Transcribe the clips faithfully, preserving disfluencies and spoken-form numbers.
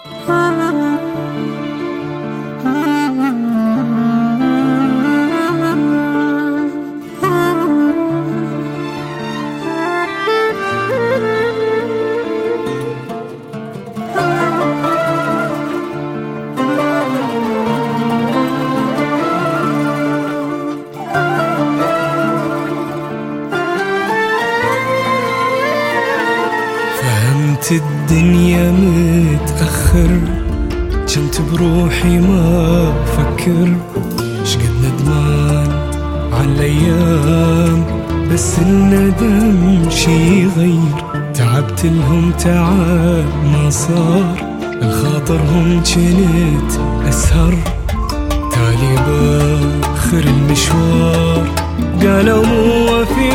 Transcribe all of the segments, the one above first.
فهمت الدنيا متأخر، كنت بروحي ما أفكر، شقد ندمان عالأيام بس الندم شي يغير. تعبت لهم تعب ما صار، الخاطرهم جنت أسهر. تالي باخر المشوار قالوا مو وفي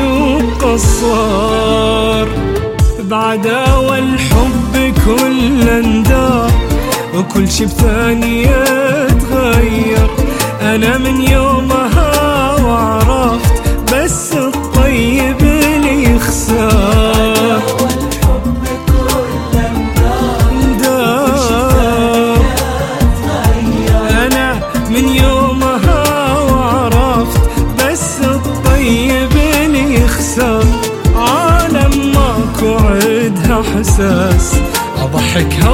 وقصار، بعداوى الحب كله اندار وكل شي بثانية تغير. أنا من يومها وعرفت بس الطيب اللي يخسر. والحب كله اندار أنا من يومها وعرفت بس الطيب اللي يخسر. عالم ماكو عدها حساس، أضحكها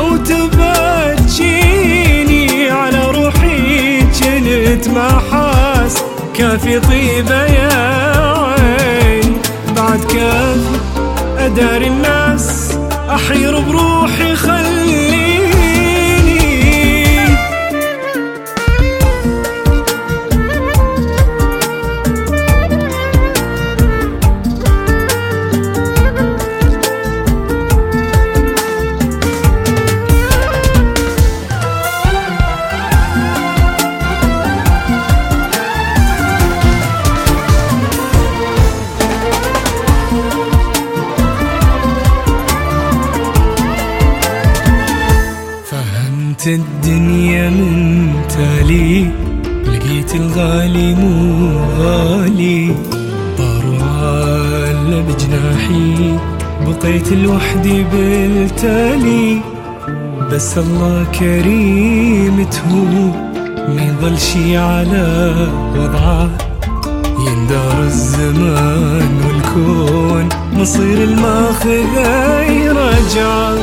وتبجيني على روحي جنت ما حاس. كافي طيبة يا عين بعد كافي أداري الناس، أحير بروحي خليني. الدنيا من تالي لقيت الغالي مو غالي، طاروا عالة بجناحي بقيت لوحدي بالتالي. بس الله كريم تهون ما يظل شي على وضعه، يندار الزمان والكون مصير الماخذ يرجعه.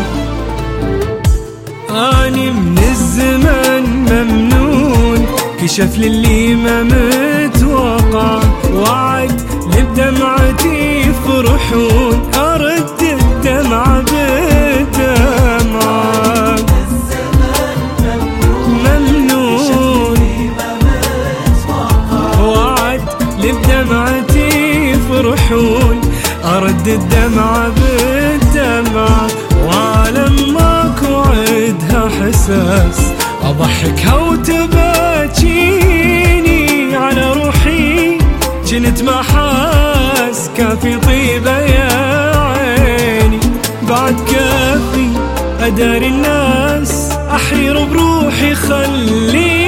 أني من الزمن ممنون كشف للي ما متوقع، وعد لبدمعتي يفرحون أرد الدمعة بالدمعة. ممنون وعد لبدمعتي يفرحون أرد الدمعة بالدمعة. وعالم ماكو عدها حساس، أضحكها وتباكيني على روحي جنت ما حاس. كافي طيبة يا عيني بعد كافي أداري الناس، أحير بروحي خليني.